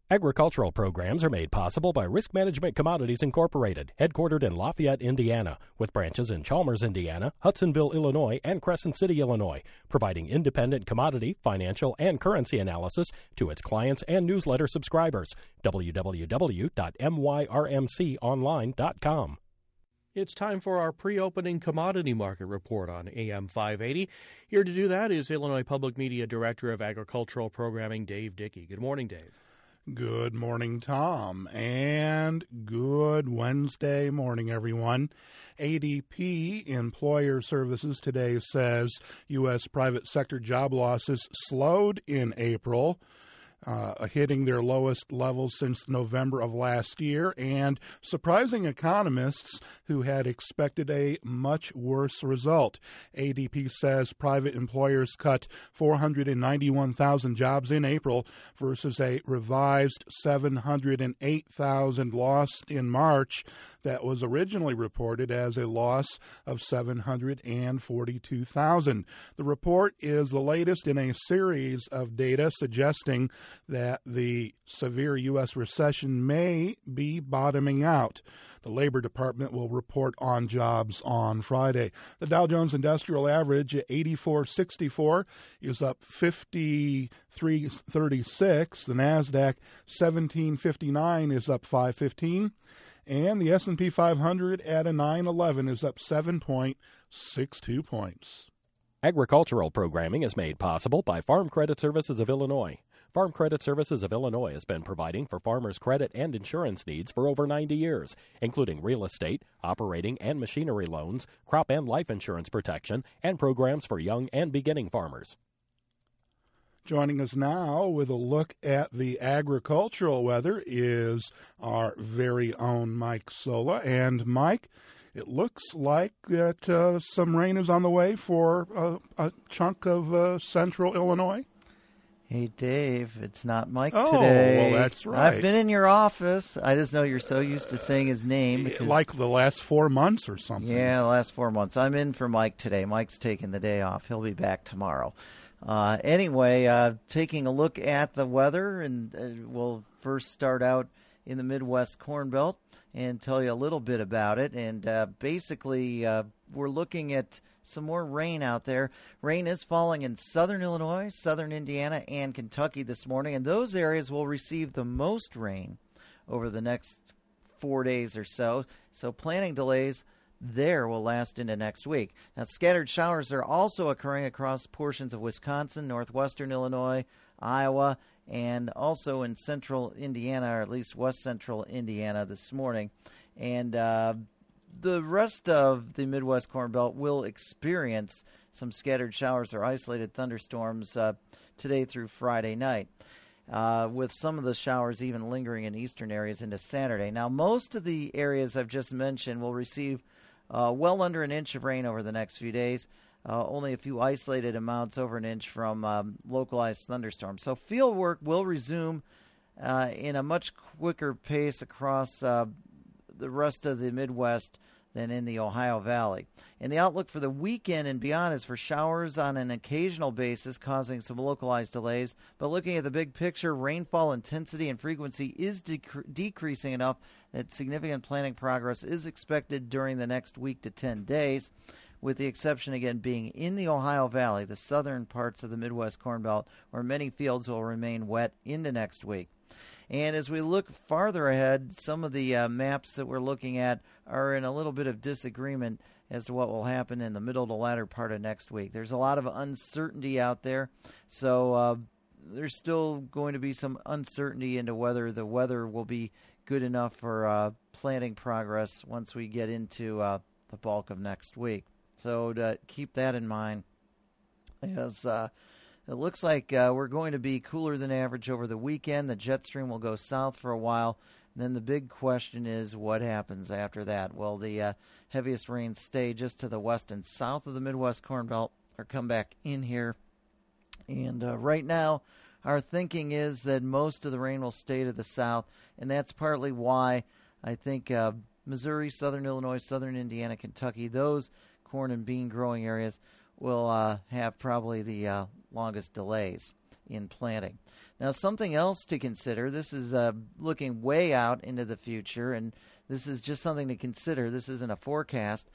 Agricultural programs are made possible by Risk Management Commodities Incorporated, headquartered in Lafayette, Indiana, with branches in Chalmers, Indiana, Hudsonville, Illinois, and Crescent City, Illinois, providing independent commodity, financial, and currency analysis to its clients and newsletter subscribers. www.myrmconline.com. It's time for our pre-opening commodity market report on AM 580. Here to do that is Illinois Public Media Director of Agricultural Programming, Dave Dickey. Good morning, Dave. Good morning, Tom, and good Wednesday morning, everyone. ADP Employer Services today says U.S. private sector job losses slowed in April, hitting their lowest levels since November of last year, and surprising economists who had expected a much worse result. ADP says private employers cut 491,000 jobs in April versus a revised 708,000 lost in March that was originally reported as a loss of 742,000. The report is the latest in a series of data suggesting that the severe U.S. recession may be bottoming out. The Labor Department will report on jobs on Friday. The Dow Jones Industrial Average at 84.64 is up 53.36. The NASDAQ 17.59 is up 5.15. And the S&P 500 at a 9.11 is up 7.62 points. Agricultural programming is made possible by Farm Credit Services of Illinois. Farm Credit Services of Illinois has been providing for farmers' credit and insurance needs for over 90 years, including real estate, operating and machinery loans, crop and life insurance protection, and programs for young and beginning farmers. Joining us now with a look at the agricultural weather is our very own Mike Sola. And Mike, it looks like that some rain is on the way for a chunk of central Illinois. Hey, Dave, it's not Mike today. Oh, well, that's right. I've been in your office. I just know you're so used to saying his name. Like the last 4 months or something. Yeah, the last 4 months. I'm in for Mike today. Mike's taking the day off. He'll be back tomorrow. Anyway, taking a look at the weather, and we'll first start out in the Midwest Corn Belt and tell you a little bit about it. And basically, we're looking at some more rain out there. Rain is falling in southern Illinois, southern Indiana, and Kentucky this morning, and those areas will receive the most rain over the next 4 days or so. So planting delays there will last into next week. Now, scattered showers are also occurring across portions of Wisconsin, northwestern Illinois, Iowa, and also in central Indiana, or at least west central Indiana this morning. And the rest of the Midwest Corn Belt will experience some scattered showers or isolated thunderstorms today through Friday night, with some of the showers even lingering in eastern areas into Saturday. Now, most of the areas I've just mentioned will receive well under an inch of rain over the next few days. Only a few isolated amounts over an inch from localized thunderstorms. So field work will resume in a much quicker pace across the rest of the Midwest than in the Ohio Valley. And the outlook for the weekend and beyond is for showers on an occasional basis, causing some localized delays. But looking at the big picture, rainfall intensity and frequency is decreasing enough that significant planting progress is expected during the next week to 10 days, with the exception, again, being in the Ohio Valley, the southern parts of the Midwest Corn Belt, where many fields will remain wet into next week. And as we look farther ahead, some of the maps that we're looking at are in a little bit of disagreement as to what will happen in the middle to latter part of next week. There's a lot of uncertainty out there, so there's still going to be some uncertainty into whether the weather will be good enough for planting progress once we get into the bulk of next week. So to keep that in mind, as it looks like we're going to be cooler than average over the weekend. The jet stream will go south for a while. And then the big question is what happens after that? Will the heaviest rains stay just to the west and south of the Midwest Corn Belt or come back in here? And right now, our thinking is that most of the rain will stay to the south. And that's partly why I think Missouri, southern Illinois, southern Indiana, Kentucky, those corn and bean growing areas will have probably the longest delays. in planting. Now, something else to consider, this is looking way out into the future, and this is just something to consider. This isn't a forecast.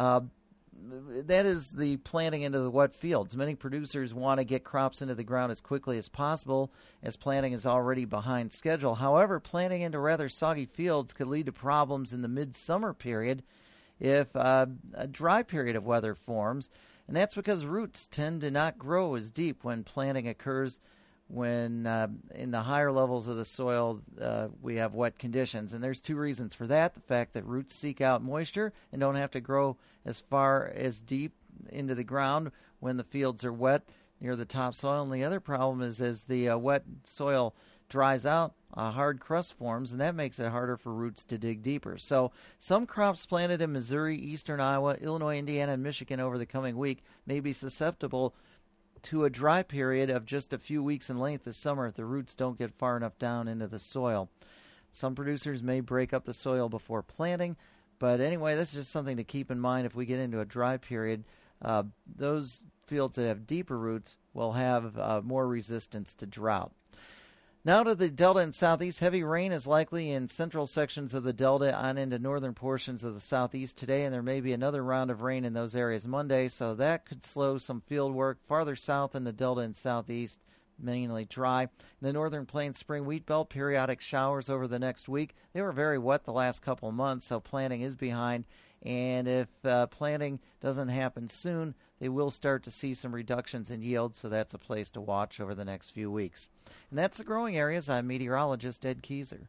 That is the planting into the wet fields. Many producers want to get crops into the ground as quickly as possible, as planting is already behind schedule. However, planting into rather soggy fields could lead to problems in the midsummer period if a dry period of weather forms, and that's because roots tend to not grow as deep when planting occurs when in the higher levels of the soil we have wet conditions. And there's two reasons for that. The fact that roots seek out moisture and don't have to grow as far as deep into the ground when the fields are wet near the topsoil. And the other problem is as the wet soil dries out, a hard crust forms, and that makes it harder for roots to dig deeper. So some crops planted in Missouri, eastern Iowa, Illinois, Indiana, and Michigan over the coming week may be susceptible to a dry period of just a few weeks in length this summer if the roots don't get far enough down into the soil. Some producers may break up the soil before planting, but anyway, this is just something to keep in mind if we get into a dry period. Those fields that have deeper roots will have more resistance to drought. Now to the Delta and Southeast. Heavy rain is likely in central sections of the Delta on into northern portions of the Southeast today, and there may be another round of rain in those areas Monday, so that could slow some field work. Farther south in the Delta and Southeast, mainly dry. In the Northern Plains spring wheat belt, periodic showers over the next week. They were very wet the last couple of months, so planting is behind. And if planting doesn't happen soon, they will start to see some reductions in yield, so that's a place to watch over the next few weeks. And that's the growing areas. I'm meteorologist Ed Kieser.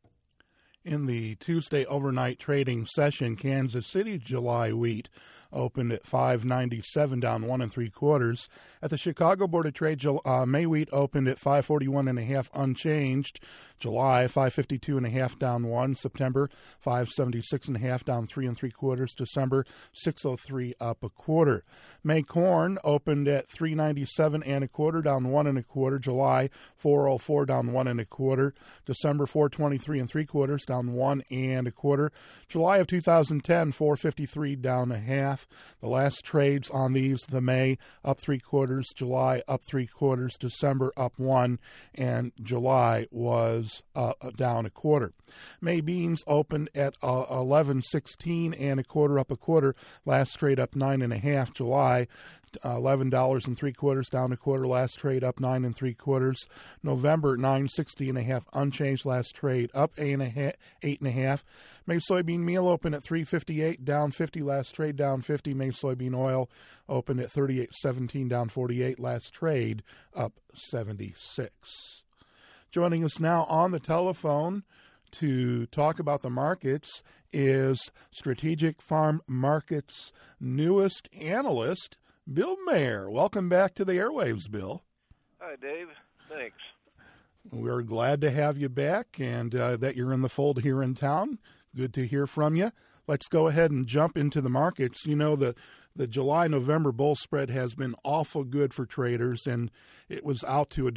In the Tuesday overnight trading session, Kansas City July wheat opened at $5.97, down 1 3/4. At the Chicago Board of Trade, May wheat opened at $5.41.5, unchanged. July $5.52.5, down 1. September $5.76.5, down 3 3/4. December $6.03, up 1/4. May corn opened at $3.97 1/4, down 1 1/4. July $4.04, down 1 1/4. December $4.23 3/4, down 1 1/4. July of 2010 $4.53, down 1/2. The last trades on these, the May up 3/4, July up 3/4, December up 1, and July was down 1/4. May beans opened at 11.16 1/4, up 1/4. Last trade up 9 1/2. July $11 3/4, down 1/4. Last trade up 9 3/4. November $9.60.5, unchanged. Last trade up 8 1/2. May soybean meal opened at $3.58, down 50. Last trade down 50. May soybean oil opened at $38.17, down 48. Last trade up 76. Joining us now on the telephone to talk about the markets is Strategic Farm Markets newest analyst, Bill Mayer. Welcome back to the airwaves, Bill. Hi, Dave. Thanks. We're glad to have you back and that you're in the fold here in town. Good to hear from you. Let's go ahead and jump into the markets. You know, the July-November bull spread has been awful good for traders, and it was out to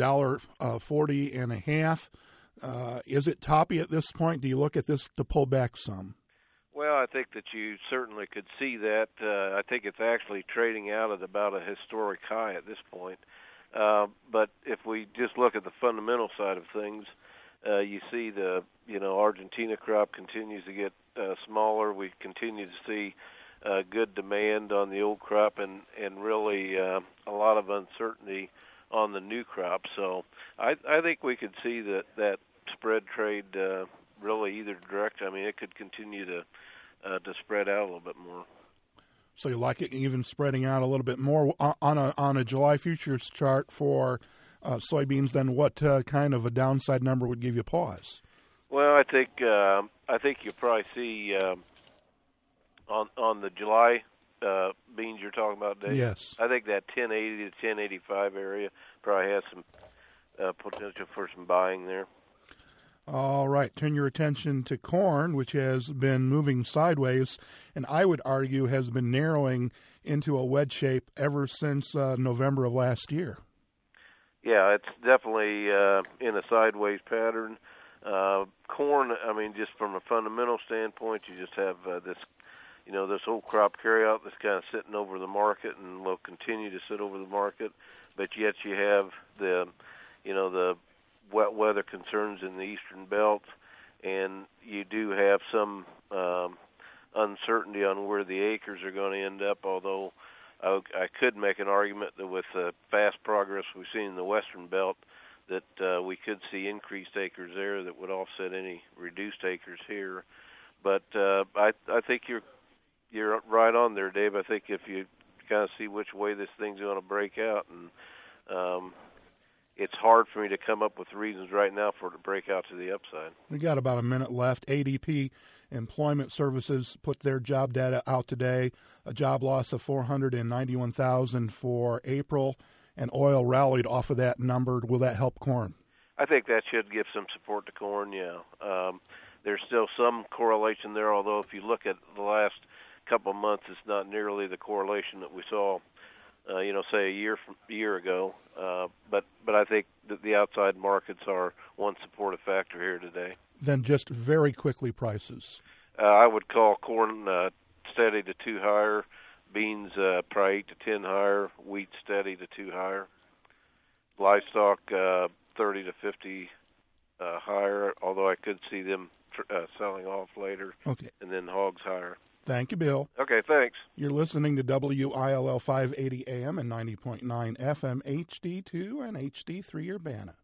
$1.40.5. Is it toppy at this point? Do you look at this to pull back some? Well, I think that you certainly could see that. I think it's actually trading out at about a historic high at this point. But if we just look at the fundamental side of things, you see the Argentina crop continues to get smaller. We continue to see good demand on the old crop and really a lot of uncertainty on the new crop. So I think we could see that spread trade really either direct. I mean, it could continue to spread out a little bit more. So you like it even spreading out a little bit more on a July futures chart for soybeans? Then what kind of a downside number would give you pause? Well, I think you'll probably see on the July beans you're talking about, Dave. Yes. I think that 1080 to 1085 area probably has some potential for some buying there. All right, turn your attention to corn, which has been moving sideways, and I would argue has been narrowing into a wedge shape ever since November of last year. Yeah, it's definitely in a sideways pattern. Corn, I mean, just from a fundamental standpoint, you just have this whole crop carryout that's kind of sitting over the market and will continue to sit over the market. but yet you have the wet weather concerns in the eastern belt, and you do have some uncertainty on where the acres are going to end up, although I could make an argument that with the fast progress we've seen in the western belt, that we could see increased acres there that would offset any reduced acres here. But I think you're right on there, Dave. I think if you kind of see which way this thing's going to break out, and it's hard for me to come up with reasons right now for it to break out to the upside. We got about a minute left. ADP Employment Services put their job data out today, a job loss of 491,000 for April, and oil rallied off of that number. Will that help corn? I think that should give some support to corn, yeah. There's still some correlation there, although if you look at the last couple of months, it's not nearly the correlation that we saw, say a year ago. But I think that the outside markets are one supportive factor here today. Then just very quickly, prices. I would call corn steady to 2 higher, beans probably 8 to 10 higher, wheat steady to 2 higher, livestock 30 to 50 higher, although I could see them selling off later. Okay. And then hogs higher. Thank you, Bill. Okay, thanks. You're listening to WILL 580 AM and 90.9 FM HD2 and HD3 Urbana.